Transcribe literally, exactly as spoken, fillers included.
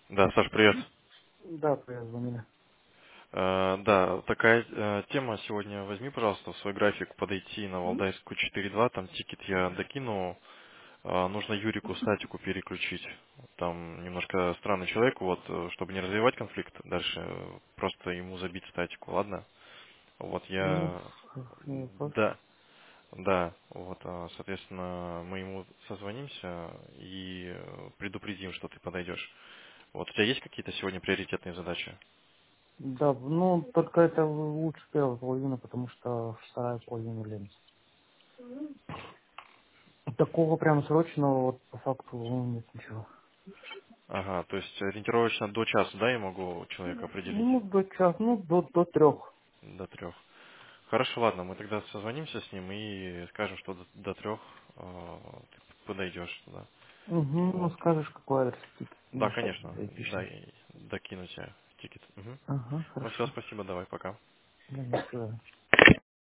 Да, Саш, привет. Да, привет, звонили. Э, Да, такая э, тема сегодня. Возьми, пожалуйста, в свой график подойти на Валдайскую четыре два. Там тикет я докину. Э, Нужно Юрику статику переключить. Там немножко странный человек, вот, э, чтобы не развивать конфликт дальше, э, просто ему забить статику, ладно? Вот Ну, я... с- не вопрос. Да, да, вот, э, соответственно, мы ему созвонимся и э, предупредим, что ты подойдешь. Вот, у тебя есть какие-то сегодня приоритетные задачи? Да, ну, только это лучше первая половина, потому что вторая половина лень. Такого прям срочного, вот, по факту, ну, нет ничего. Ага, то есть ориентировочно до часа, да, я могу человека определить? Ну, до час, ну, до, до трех. До трех. Хорошо, ладно, мы тогда созвонимся с ним и скажем, что до, до трех э, ты подойдешь туда. Угу, ну, Вот. скажешь, какой адрес тикет Да, кинешь, конечно, айтишный. дай, докину тебе тикет. Мгм. Ага, Ну все, хорошо. спасибо, давай, пока. Да, до свидания.